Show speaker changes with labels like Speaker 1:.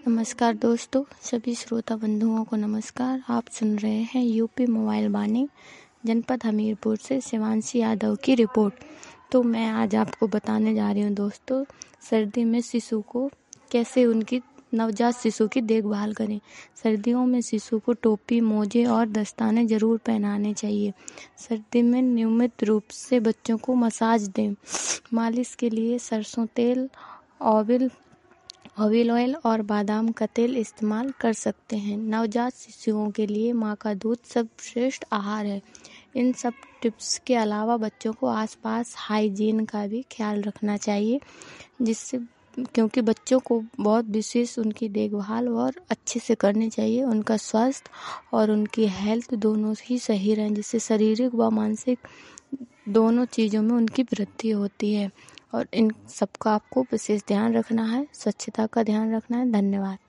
Speaker 1: नमस्कार दोस्तों, सभी श्रोता बंधुओं को नमस्कार। आप सुन रहे हैं यूपी मोबाइल वाणी जनपद हमीरपुर से शिवांशी यादव की रिपोर्ट। तो मैं आज आपको बताने जा रही हूँ दोस्तों, सर्दी में शिशु को कैसे उनकी नवजात शिशु की देखभाल करें। सर्दियों में शिशु को टोपी, मोजे और दस्ताने ज़रूर पहनाने चाहिए। सर्दी में नियमित रूप से बच्चों को मसाज दें। मालिश के लिए सरसों तेल, ऑलिव ऑयल और बादाम का तेल इस्तेमाल कर सकते हैं। नवजात शिशुओं के लिए माँ का दूध सर्वश्रेष्ठ आहार है। इन सब टिप्स के अलावा बच्चों को आसपास हाइजीन का भी ख्याल रखना चाहिए, क्योंकि बच्चों को बहुत विशेष उनकी देखभाल और अच्छे से करनी चाहिए। उनका स्वास्थ्य और उनकी हेल्थ दोनों ही सही रहें, जिससे शारीरिक व मानसिक दोनों चीज़ों में उनकी वृद्धि होती है। और इन सबका आपको विशेष ध्यान रखना है, स्वच्छता का ध्यान रखना है। धन्यवाद।